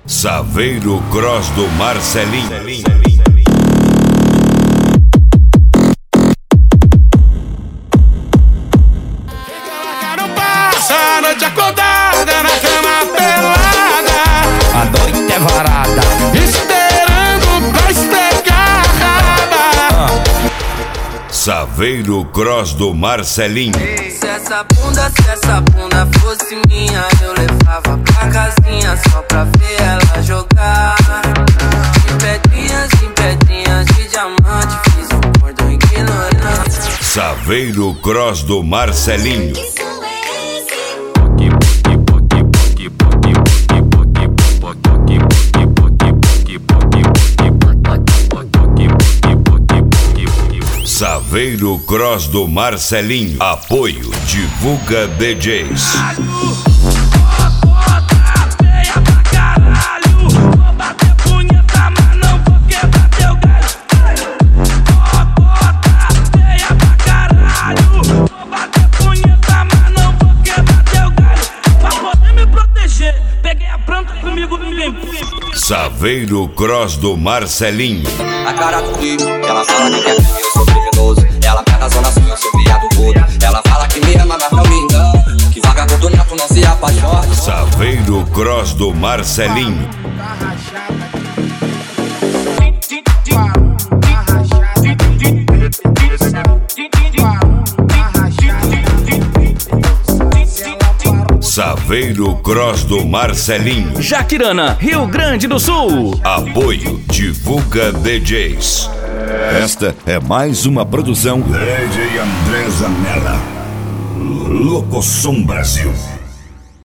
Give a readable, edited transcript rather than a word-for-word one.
Saveiro Cross do Marcelinho. Passa a noite acordada na cama pelada, A noite é varada, esperando pra esfregar a raba. Saveiro Cross do Marcelinho. Se essa bunda fosse minha, eu levava pra casinha só pra ver ela jogar. Em pedrinhas de diamante, fiz um gordo ignorante. Saveiro Cross do Marcelinho. Saveiro Cross do Marcelinho. Apoio Divulga DJs. Saveiro Cross do Marcelinho. A cara do bicho, ela fala que quer que eu sou criminoso. Ela pega a zona sul, eu sou viado gordo. Ela fala que me ama, mas não me engana. Que vagabundo neto não se apaixona. Saveiro Cross do Marcelinho. Saveiro Cross do Marcelinho. Jaquirana, Rio Grande do Sul. Apoio Divulga DJs. Esta é mais uma produção DJ André Zanella. Locosom Brasil.